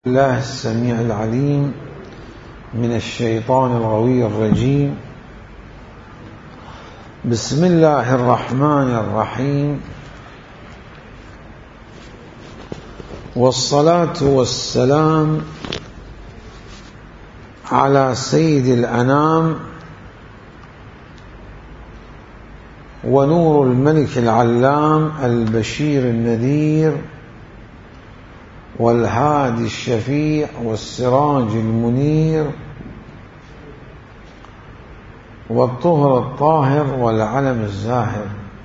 الله السميع العليم من الشيطان الغوي الرجيم. بسم الله الرحمن الرحيم، والصلاة والسلام على سيد الأنام ونور الملك العلام البشير النذير والهادي الشفيع والسراج المنير والطهر الطاهر والعلم الزاهر،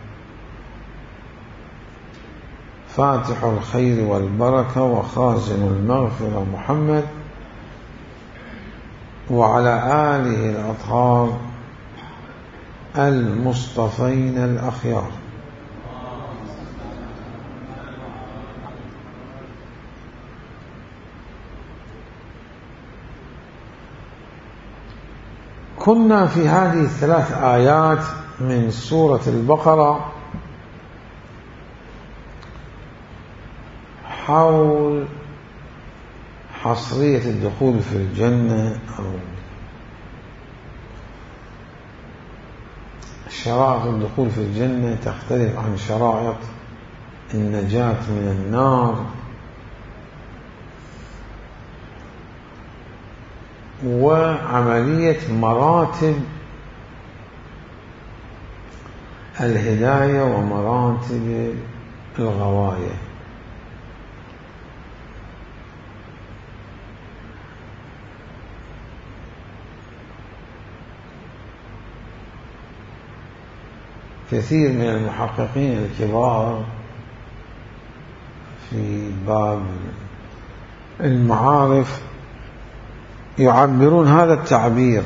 فاتح الخير والبركة وخازن المغفرة محمد وعلى آله الأطهار المصطفين الأخيار. كنا في هذه الثلاث آيات من سورة البقرة حول حصرية الدخول في الجنة أو شرائط الدخول في الجنة تختلف عن شرائط النجاة من النار، وعملية مراتب الهداية ومراتب الغواية. كثير من المحققين الكبار في باب المعارف يعبرون هذا التعبير،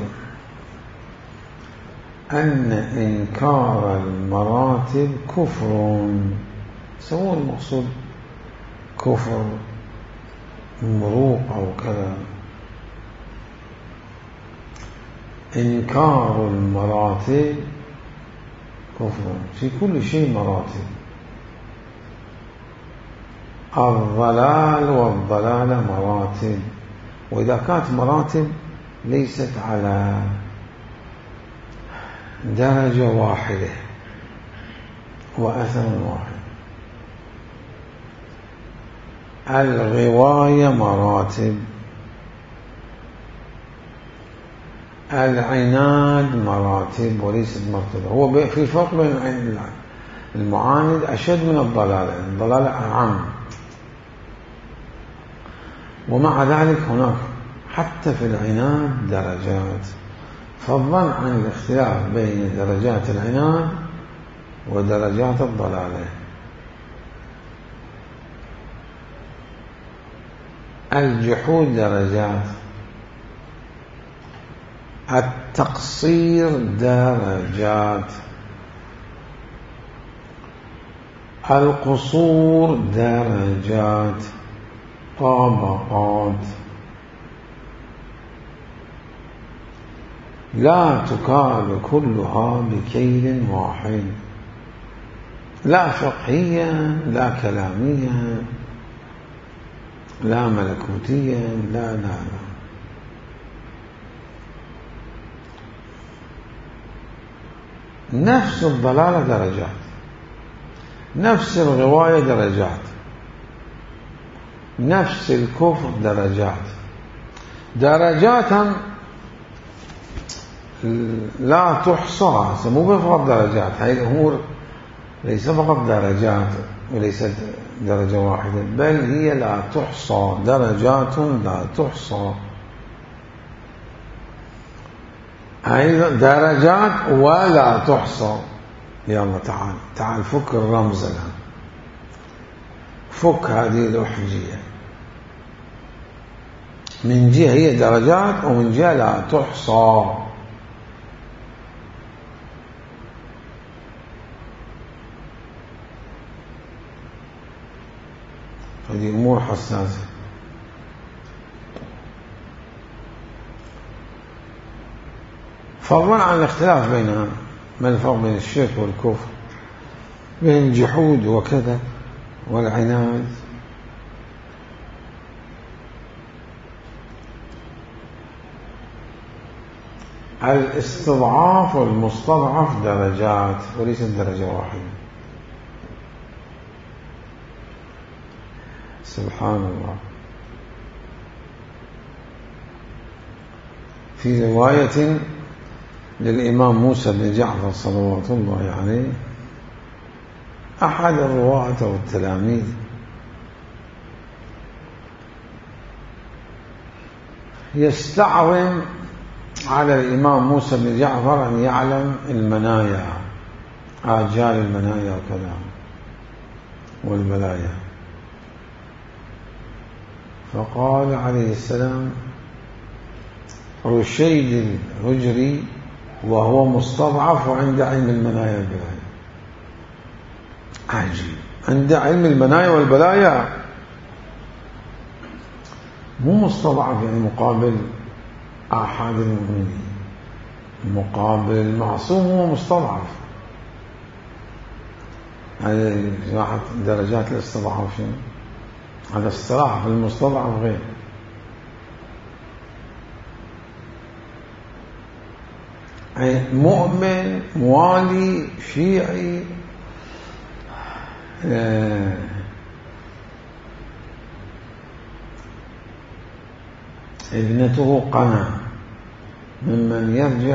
أن إنكار المراتب كفر، سووا المقصود كفر مروق أو كذا. إنكار المراتب كفر، في كل شيء مراتب، الضلال والضلال مراتب، وإذا كانت مراتب ليست على درجة واحدة وأثر واحد. الغواية مراتب، العناد مراتب وليست مرتبة. هو في فرق بين المعاند أشد من الضلالة، الضلالة أعم، ومع ذلك هناك حتى في العناد درجات، فضلا عن الاختلاف بين درجات العناد ودرجات الضلالة. الجحود درجات، التقصير درجات، القصور درجات، طبقات، لا تكال كلها بكيل واحد، لا فقهيا لا كلاميا لا ملكوتيا لا. نفس الضلالة درجات، نفس الغواية درجات، نفس الكفر درجات، درجات لا تحصى، مو فقط درجات. هذه الأمور ليس فقط درجات وليست درجة واحدة، بل هي لا تحصى، درجات لا تحصى، أيضا درجات ولا تحصى. يلا تعال فك الرمز الآن، فك هذه الأحجية. من جهة هي درجات ومن جهة لا تحصى. هذه أمور حساسة. فضلا عن الاختلاف بينها، ما الفرق بين الشرك والكفر، بين الجحود وكذا والعناد. الاستضعاف والمستضعف درجات وليست درجة واحدة. سبحان الله. في رواية للإمام موسى بن جعفر صلوات الله عليه، أحد الرواة والتلاميذ يستعظم على الإمام موسى بن جعفر أن يعلم المنايا، آجال المنايا وكذا والبلايا، فقال عليه السلام: رشيد الهجري وهو مستضعف وعند علم المنايا والبلايا. عجيب، عند علم المنايا والبلايا، مو مستضعف يعني مقابل أحد المؤمنين، مقابل المعصوم هو مستضعف. هذه واحد درجات الاستضعاف شنو؟ هذا اصطلاح، المستضعف غير. مؤمن موالي شيعي ابنته قنا ممن يرجع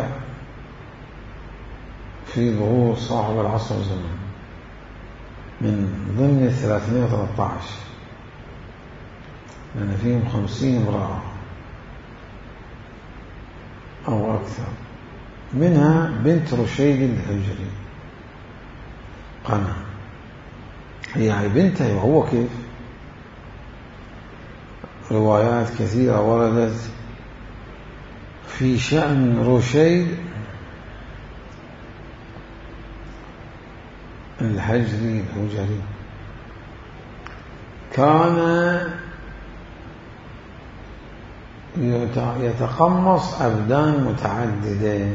في ظهور صاحب العصر والزمان من ضمن 313، لأن فيهم 50 امرأة أو أكثر، منها بنت رشيد الهجري قنا، هي بنته وهو كيف. روايات كثيرة وردت في شأن رشيد الهجري الهجري. كان يتقمص أبدان متعددة،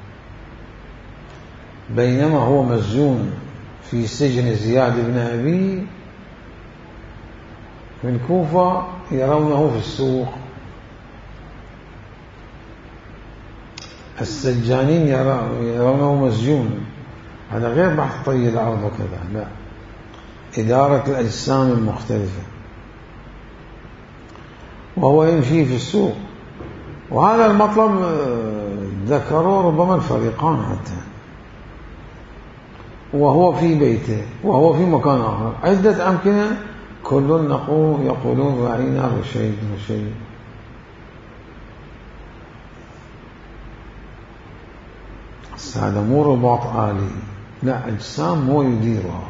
بينما هو مسجون في سجن زياد بن أبي في الكوفة يرونه في السوق، السجانين يرونه مسجون. هذا غير بحث طي الأرض وكذا، لا، إدارة الأجسام المختلفة، وهو يمشي في السوق. وهذا المطلب ذكروا ربما الفريقان حتى، وهو في بيته وهو في مكان آخر، عدة أمكنة، كل يقولون رأينا رشيد رشيد. هذا مو رباط آلي، لا، أجسام مو يديرها،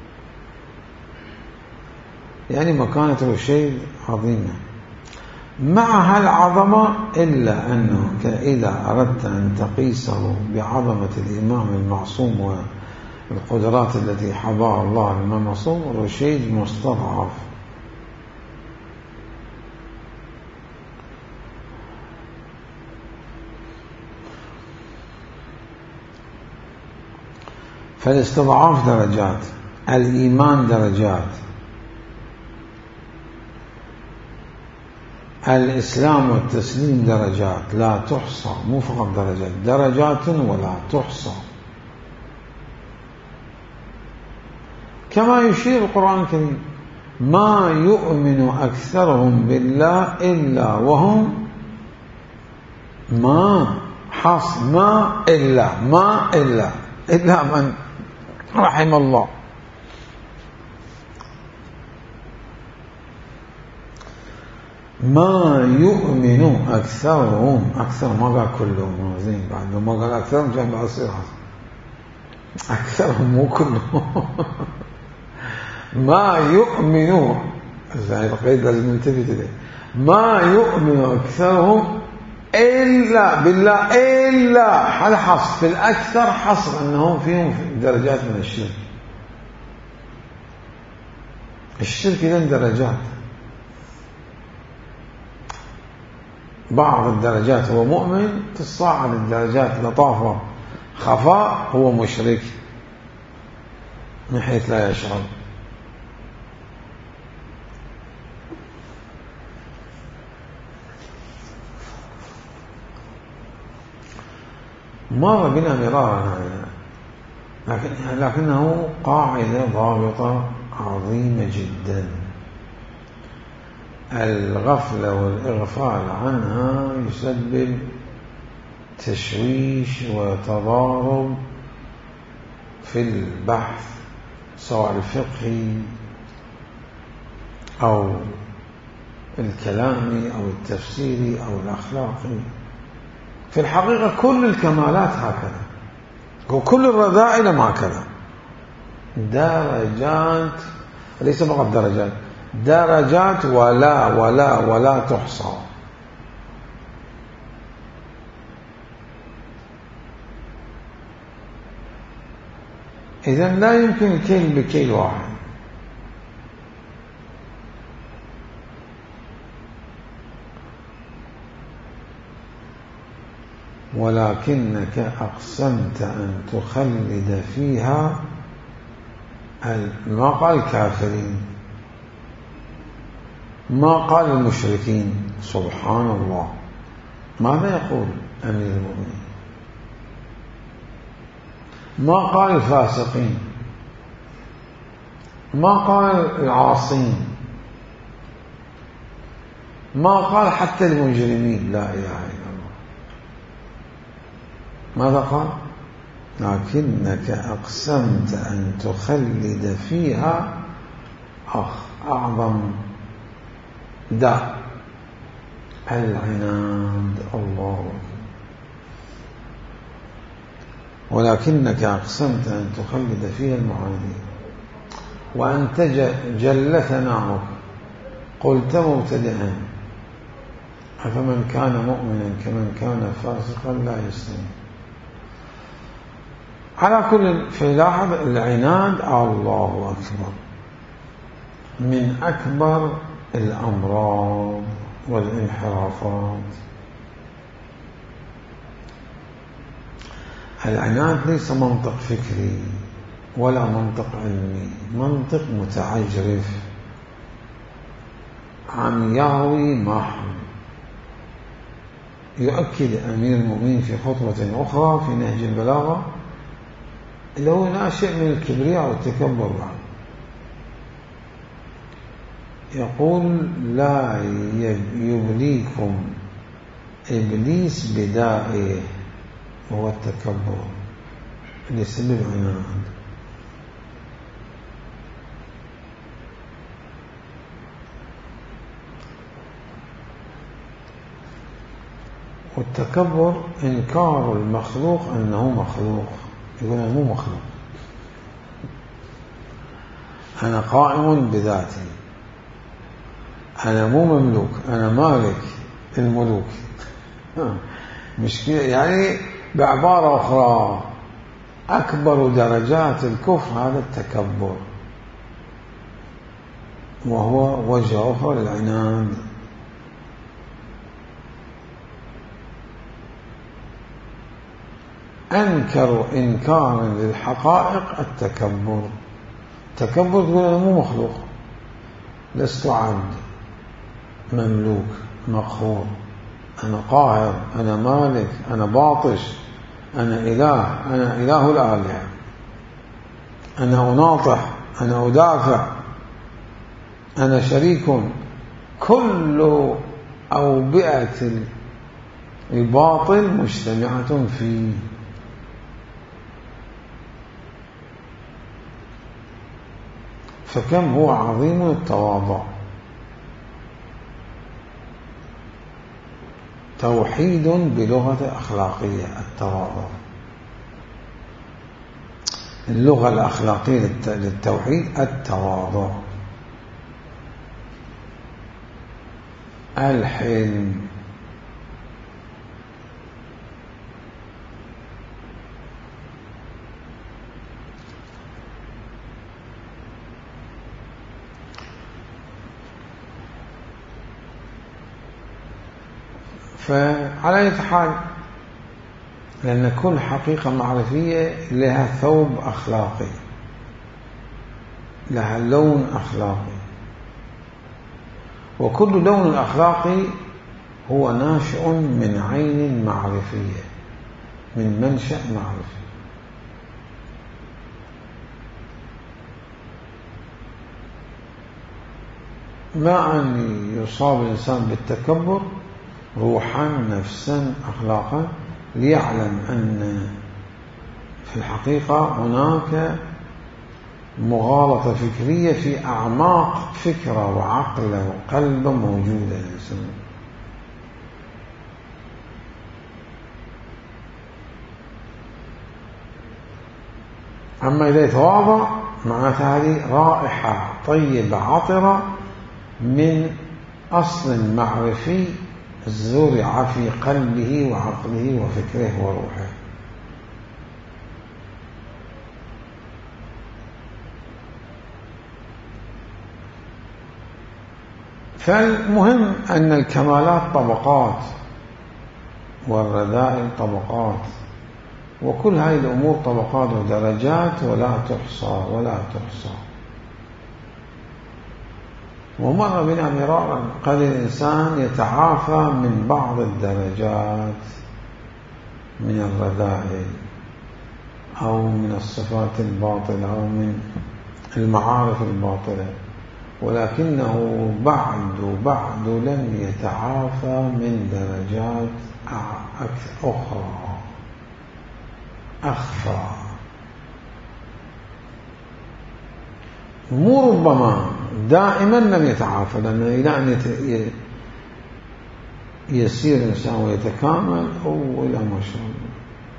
يعني مكانة رشيد عظيمة مع هالعظمة، إلا أنه إذا أردت أن تقيسه بعظمة الإمام المعصوم والقدرات التي حضاها الله الإمام المعصوم، رشيد مستضعف. فالاستضعاف درجات، الإيمان درجات، الإسلام والتسليم درجات لا تحصى، مو فقط درجات، درجات ولا تحصى، كما يشير القرآن الكريم: ما يؤمن أكثرهم بالله إلا وهم ما إلا من رحم الله. ما يؤمن أكثرهم، أكثر ما قال كلهم، زين بعد ما قال أكثرهم جاء بعد صيغة أكثرهم مو كلهم. ما يؤمن، زين القيد لازم ننتبه إليه، ما يؤمن أكثرهم إلا بالله، إلا هذا حصر، في الأكثر حصر أنهم فيهم درجات من الشرك. الشرك إذن درجات، بعض الدرجات هو مؤمن، تصاعد الدرجات لطافة خفاء هو مشرك من حيث لا يشعر. مر بنا مرارا هذا، لكنه قاعدة ضابطة عظيمة جدا. الغفلة والإغفال عنها يسبب تشويش وتضارب في البحث، سواء الفقهي أو الكلامي أو التفسيري أو الأخلاقي. في الحقيقة كل الكمالات هكذا، وكل الرذائل هكذا، درجات، ليس فقط درجات، درجات ولا ولا ولا تحصى. إذن لا يمكن الكيل بكيل واحد. ولكنك أقسمت أن تخلد فيها، ما قال الكافرين، ما قال المشركين، سبحان الله. ماذا يقول أمير المؤمنين؟ ما قال الفاسقين، ما قال العاصين، ما قال حتى المجرمين، لا إله إلا الله. ماذا قال؟ لكنك أقسمت أن تخلد فيها أعظم داء العناد. الله أكبر. ولكنك أقسمت أن تخلد فيها المعاني، وأنت جل ثناؤك قلت مبتدئا: أفمن كان مؤمنا كمن كان فاسقا لا يستوي. على كل، فلاحظ العناد، الله أكبر، من أكبر الأمراض والانحرافات. العناد ليس منطق فكري ولا منطق علمي، منطق متعجرف عمياوي محض. يؤكد أمير المؤمنين في خطوة أخرى في نهج البلاغة اللي هو ناشئ من الكبرياء والتكبر بعد. يقول: لا يبليكم إبليس بدائه، وهو التكبر اللي يسبب عناد. والتكبر إنكار المخلوق أنه مخلوق، يقول أنا مو مخلوق، أنا قائم بذاتي، أنا مو مملوك، أنا مالك الملوك. مش كده يعني؟ بعبارة أخرى، أكبر درجات الكفر هذا التكبر، وهو وجه أخر للعناد. أنكر إنكارا للحقائق التكبر. تكبر تقول أنا مو مخلوق، لست عبد مملوك مقهور، أنا قاهر، أنا مالك، أنا باطش، أنا إله، أنا إله الآلهة، أنا أناطح، أنا أدافع، أنا شريك. كل أوبئة الباطل مجتمعة فيه. فكم هو عظيم التواضع. توحيد بلغة أخلاقية، التواضع. اللغة الأخلاقية للتوحيد التواضع. الحلم، فعلى أي حال، لأن كل حقيقة معرفية لها ثوب أخلاقي، لها لون أخلاقي، وكل لون أخلاقي هو ناشئ من عين معرفية، من منشأ معرفي. ما أن يصاب الإنسان بالتكبر روحا نفسا أخلاقا، ليعلم أن في الحقيقة هناك مغالطة فكرية في أعماق فكرة وعقل وقلب موجودة الإنسان. أما إذا يتواضع معناتها هذه رائحة طيبة عطرة من أصل معرفي زرع في قلبه وعقله وفكره وروحه. فالمهم أن الكمالات طبقات والرذائل طبقات، وكل هذه الأمور طبقات ودرجات ولا تحصى ولا تحصى. ومر بنا مرارا قد الإنسان يتعافى من بعض الدرجات من الرذائل أو من الصفات الباطلة أو من المعارف الباطلة، ولكنه بعد لم يتعافى من درجات أخرى أخفى. مو ربما دائما لم يتعافى، لأنه إلى أن يسير الإنسان ويتكامل أو إلى ما شاء الله.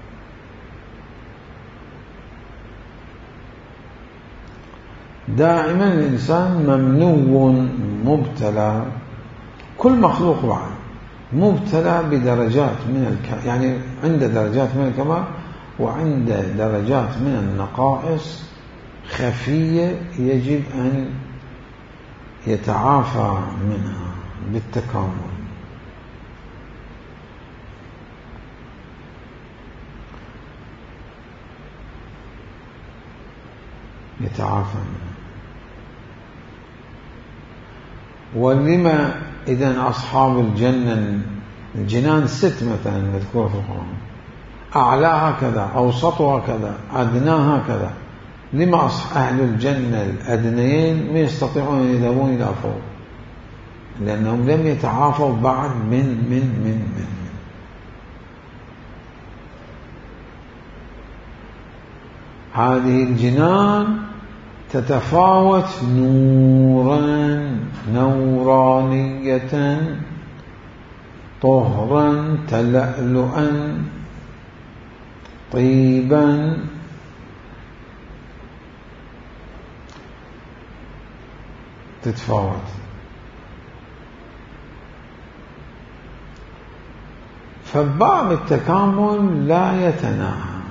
دائما الإنسان ممنوع مبتلى، كل مخلوق بعد مبتلى بدرجات من يعني عند درجات من الكمال وعند درجات من النقائص خفية يجب أن يتعافى منها بالتكامل. يتعافى منها. ولما إذن أصحاب الجنان 6 مثلا مذكورة في القرآن، أعلاها كذا، أوسطها كذا، أدناها كذا. لما أهل الجنة الأدنيين ما يستطيعون أن يذهبون إلى فوق؟ لأنهم لم يتعافوا بعد من هذه الجنان تتفاوت نورا، نورانية، طهرا، تلألؤا، طيبا، تتفاوت. فباب التكامل لا يتناهى،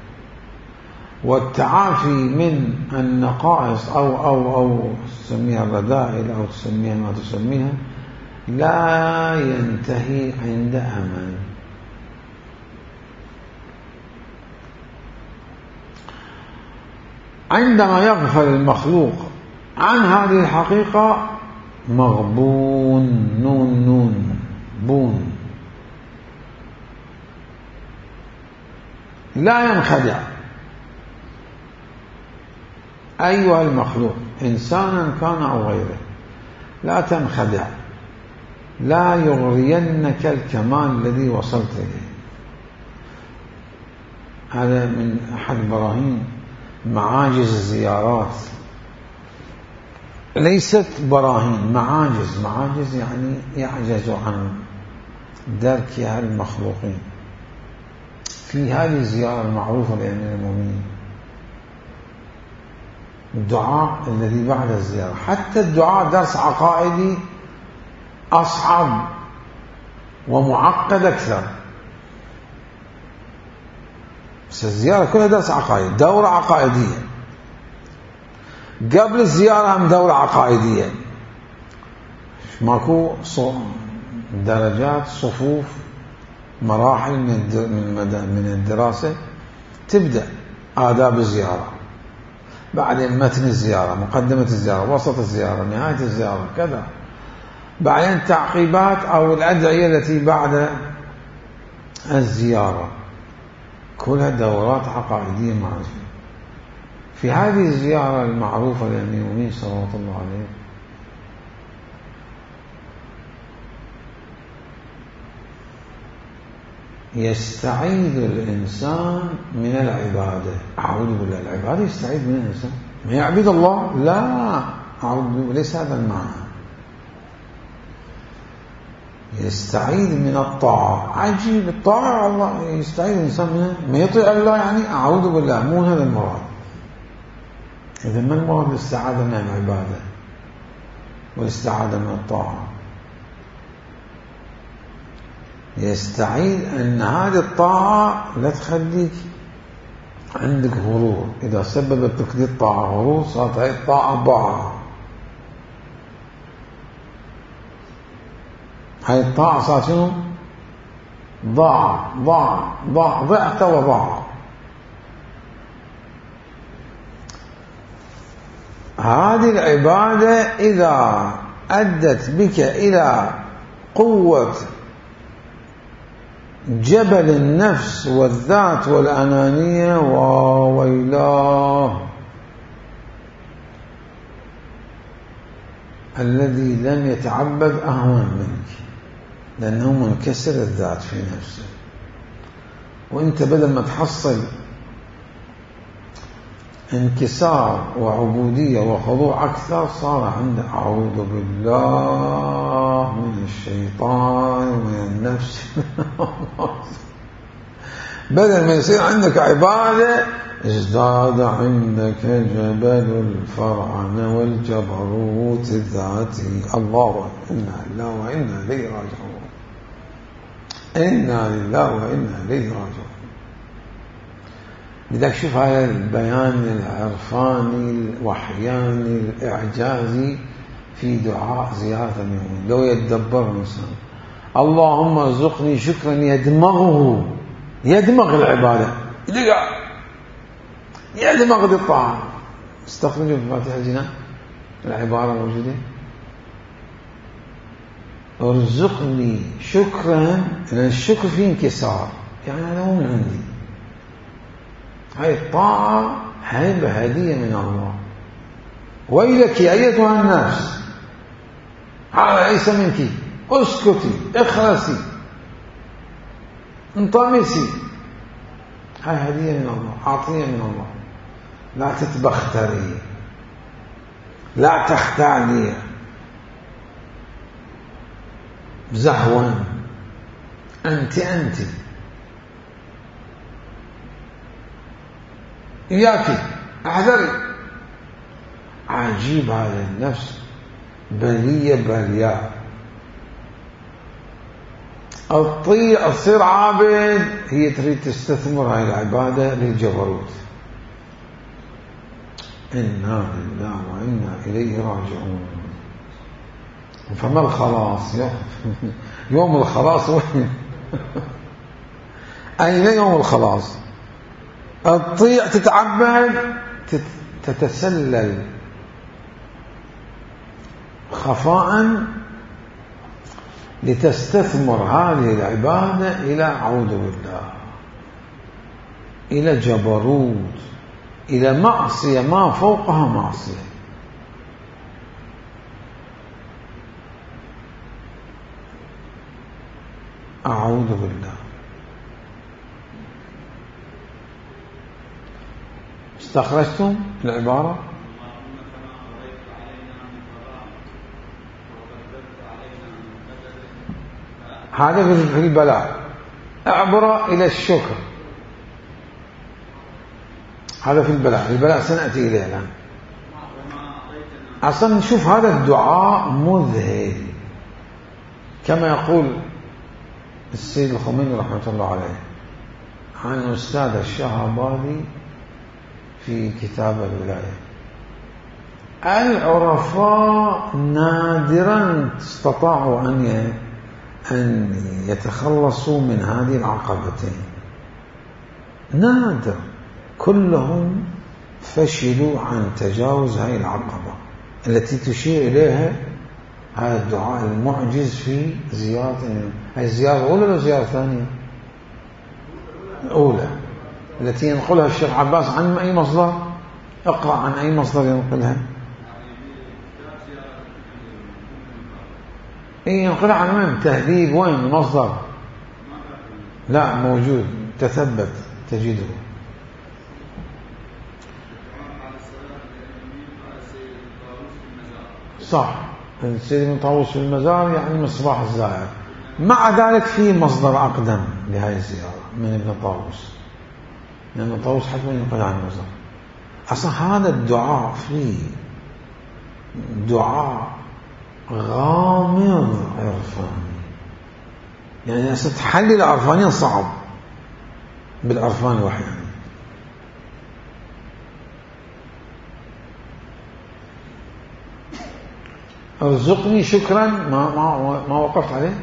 والتعافي من النقائص أو تسميها الرذائل أو تسميها ما تسميها لا ينتهي عند أمل. عندما يغفل المخلوق عن هذه الحقيقة مغبون، نون بون، لا ينخدع. أيها المخلوق إنسانا كان أو غيره لا تنخدع، لا يغرينك الكمال الذي وصلت إليه. هذا من أحد براهين معاجز الزيارات، ليست براهين، معاجز يعني يعجز عن دركها المخلوقين. في هذه الزيارة المعروفة لأمير المؤمنين الدعاء الذي بعد الزيارة، حتى الدعاء درس عقائدي أصعب ومعقد أكثر، بس الزيارة كلها درس عقائدي، دورة عقائدية. قبل الزيارة هم دورة عقائدية، ماكو درجات، صفوف، مراحل من الدراسة. تبدأ آداب الزيارة، بعدين متن الزيارة، مقدمة الزيارة، وسط الزيارة، نهاية الزيارة، كذا. بعدين تعقيبات أو الأدعية التي بعد الزيارة. كلها دورات عقائدية معروفة. في هذه الزيارة المعروفة للأمير المؤمنين صلوات الله عليه يستعيد الإنسان من العبادة. أعوذ بالله، العبادة يستعيد من الإنسان، ما يعبد الله، لا، أعوذ بالله، ليس هذا المعنى. يستعيد من الطاعة. عجيب، الطاعة الله يستعيد الإنسان منها، ما يطيع الله يعني أعوذ بالله، مو هذا المراد. إذا ما المراد الاستعادة من العبادة والاستعادة من الطاعة؟ يستعيد أن هذه الطاعة لا تخليك عندك غرور، إذا سببت لك دي الطاعة غرور صارت هذه الطاعة ضاعة، هذه الطاعة صارت شنو؟ ضعت وضاع. هذه العبادة إذا أدت بك إلى قوة جبل النفس والذات والأنانية، وويلاه الذي لم يتعبد أهون منك، لأنه منكسر الذات في نفسه. وانت بدل ما تحصل انكسار وعبودية وخضوع أكثر، صار عندك أعوذ بالله من الشيطان ومن النفس. بدل ما يصير عندك عبادة ازداد عندك جبل الفرعن والجبروت الذاتي. الله، إنا لله وإنا إليه راجعون، إنا لله وإنا إليه راجعون. لذلك شوف هذا البيان العرفاني الوحياني الإعجازي في دعاء زيارة المؤمن. لو يتدبر الإنسان اللهم ارزقني شكرا يدمغ العبادة، يدمغ الطاعة. استخرجوا في فاتحة الجنان العبارة موجودة، ارزقني شكرا، لأن الشكر فيه انكسار، يعني هذا مو من عندي، هاي الطاعة هدية من الله. ويلك يا أيتها النفس، هذا ليس منك، اسكتي، اخرسي، انطمسي، هاي هدية من الله، عطية من الله. لا تتبختري، لا تختالي زهوا، أنت إياك، احذري. عجيب هذا النفس، بلية بلياء. الطيع تصير عابد، هي تريد تستثمر هاي العبادة للجبروت. إنا لله وإنا إليه راجعون. فما الخلاص؟ يوم الخلاص وين؟ أين يوم الخلاص؟ الطيع تتعبد، تتسلل خفاء لتستثمر هذه العبادة إلى أعوذ بالله، إلى جبروت، إلى معصية ما فوقها معصية. أعوذ بالله. استخرجتم العبارة؟ هذا في البلاء. أعبر إلى الشكر، هذا في البلاء سنأتي إليه الآن. أصلا نشوف هذا الدعاء مذهل، كما يقول السيد الخميني رحمة الله عليه عن أستاذ الشهباذي في كتاب الولاية: العرفاء نادرا استطاعوا أن يتخلصوا من هذه العقبتين، نادر، كلهم فشلوا عن تجاوز هذه العقبة التي تشير إليها هذا الدعاء المعجز في زيارة. هذه الزيارة الأولى ولا الزيارة الثانية؟ الأولى. التي ينقلها الشيخ عباس عن أي مصدر؟ اقرأ عن أي مصدر ينقلها. ينقلها عن من؟ تهذيب وين المصدر؟ لا موجود، تثبت تجده. صح، السيد ابن طاووس في المزار يعني مصباح الزائر. مع ذلك في مصدر أقدم لهذه الزيارة من ابن طاووس، لأن ابن طاووس حتما ينقل عن المزار. أصلا هذا الدعاء فيه دعاء غامض عرفاني، يعني أصلا تحلل عرفانيا صعب بالعرفان الوحي يعني. ارزقني شكرا ما وقفت عليه.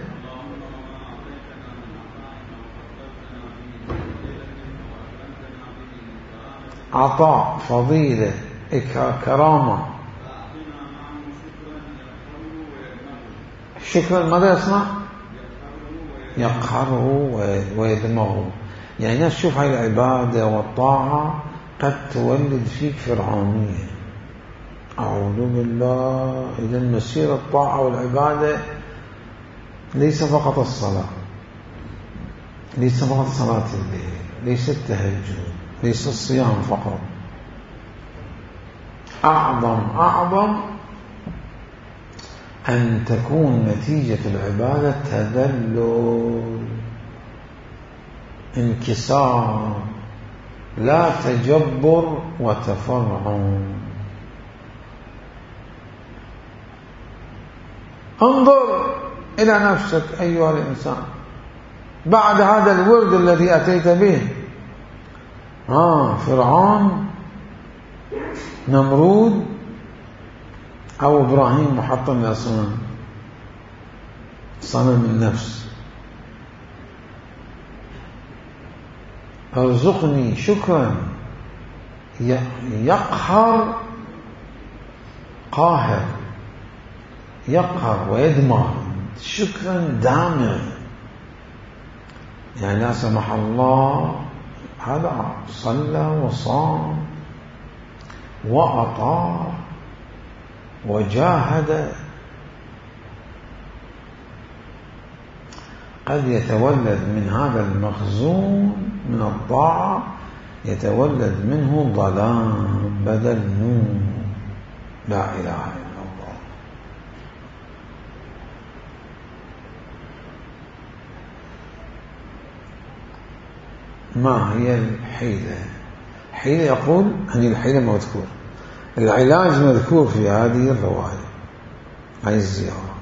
عطاء، فضيلة، كرامة. شكرا ماذا يصنع؟ يقهره ويدمغه. يعني الناس تشوف هاي العبادة والطاعة قد تولد فيك فرعونية. أعوذ بالله. إذا مسير الطاعة والعبادة ليس فقط الصلاة، ليس فقط صلاة الليل، ليس التهجد، ليس الصيام فقط. أعظم أن تكون نتيجة العبادة تذلل، انكسار، لا تجبر وتفرعن. انظر إلى نفسك أيها الإنسان بعد هذا الورد الذي أتيت به. فرعون، نمرود، أو إبراهيم محطم للأصنام، صنم النفس. ارزقني شكرا، يقهر، قاهر، يقهر ويدمر. شكرا دامغ، يعني لا سمح الله هذا صلى وصام وأطاع وجاهد، قد يتولد من هذا المخزون من الطاعة يتولد منه ظلام بدل نور. لا إله إلا الله. ما هي الحيلة؟ حيلة يقول أن الحيلة مذكور، العلاج مذكور في هذه الرواية، هذه الزيارة.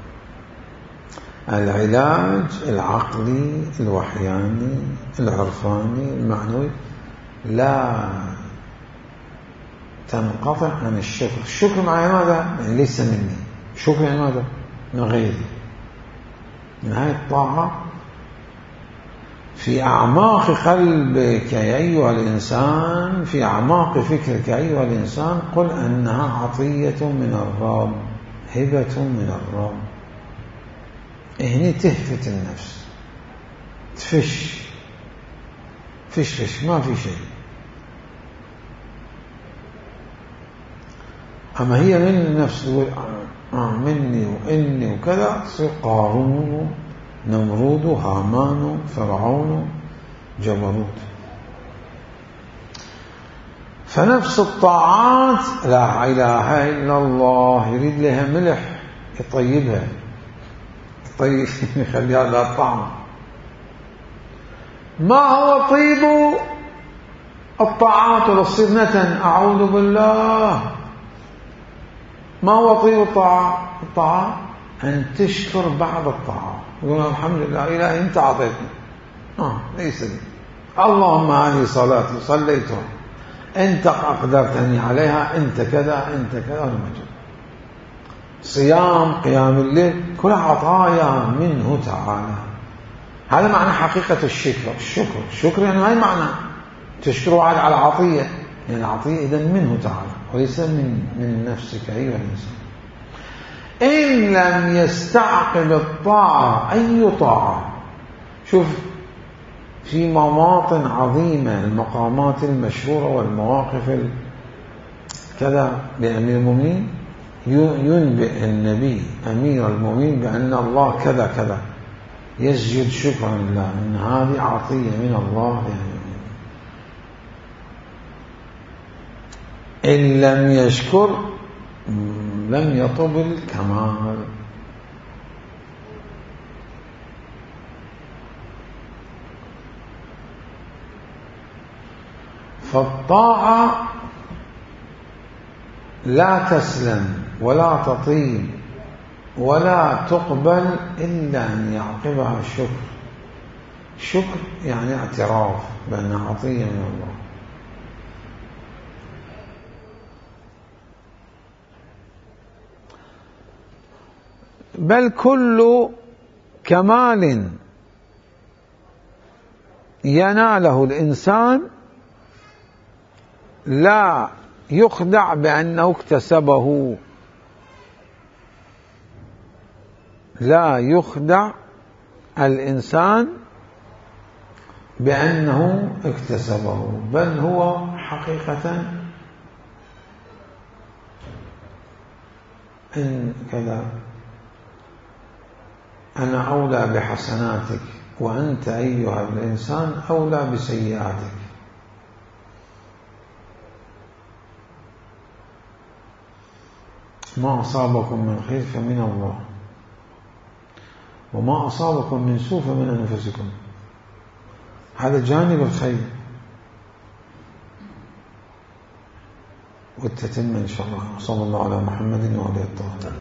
العلاج العقلي الوحياني العرفاني المعنوي لا تنقطع عن الشكر. الشكر مع ماذا؟ يعني ليس مني، شكر يعني ماذا؟ من غيري. من هذه الطاعة في أعماق قلبك يا أيها الإنسان، في أعماق فكرك يا أيها الإنسان، قل أنها عطية من الرب، هبة من الرب. هنا تهفت النفس، تفش ما في شيء. أما هي من النفس مني وإني وكذا، تصير قارون، نمرود، هامان، فرعون، جبروت. فنفس الطاعات لا إله إلا الله يريد لها ملح يطيبها، يخليها لها طعم. ما هو طيب الطاعات وتصير نتن؟ أعوذ بالله. ما هو طيب الطاعة؟ أن تشكر بعض الطاعة، يقول الحمد لله إلهي أنت أعطيتني، ليس لي، اللهم هذه صلاتي صليتها، أنت أقدرتني عليها، أنت كذا أنت كذا المجد. صيام، قيام الليل، كلها عطايا منه تعالى. هذا معنى حقيقة الشكر. الشكر يعني ما معنى تشكره على العطية، يعني العطية إذن منه تعالى وليس من نفسك أيها الإنسان. إن لم يستعقب الطاعة أي طاعة، شوف في مواطن عظيمة، المقامات المشهورة والمواقف كذا بأمير المؤمنين، ينبئ النبي أمير المؤمنين بأن الله كذا كذا، يسجد شكرا لله إن هذه عطية من الله يعني. إن لم يشكر لم يطب الكمال. فالطاعة لا تسلم ولا تطيب ولا تقبل إلا أن يعقبها الشكر. شكر يعني اعتراف بأنها عطية من الله. بل كل كمال يناله الإنسان لا يخدع بأنه اكتسبه، لا يخدع الإنسان بأنه اكتسبه، بل هو حقيقة إن كذا أنا أولى بحسناتك وأنت أيها الإنسان أولى بسيئاتك. ما أصابكم من خير فمن الله وما أصابكم من سوء فمن أنفسكم. هذا جانب الخير، والتتم إن شاء الله. صلى الله على محمد وعلى آله الطاهرين.